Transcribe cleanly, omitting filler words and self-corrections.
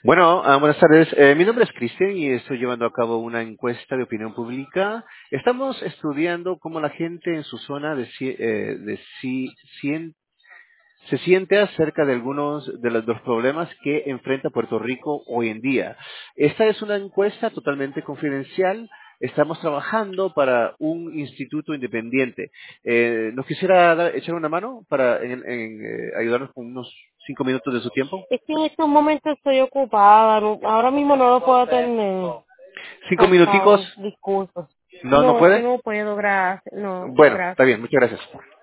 Bueno, buenas tardes. Mi nombre es Cristian y estoy llevando a cabo una encuesta de opinión pública. Estamos estudiando cómo la gente en su zona se siente acerca de algunos de los problemas que enfrenta Puerto Rico hoy en día. Esta es una encuesta totalmente confidencial. Estamos trabajando para un instituto independiente. ¿Nos quisiera echar una mano para ayudarnos con unos 5 minutos de su tiempo? Es que en estos momentos estoy ocupada, ahora mismo no lo puedo atender. 5 minuticos. Pasado, disculpa. No, no No, es que puede. no puedo, gracias. No, Bueno, está gracias. bien, muchas gracias.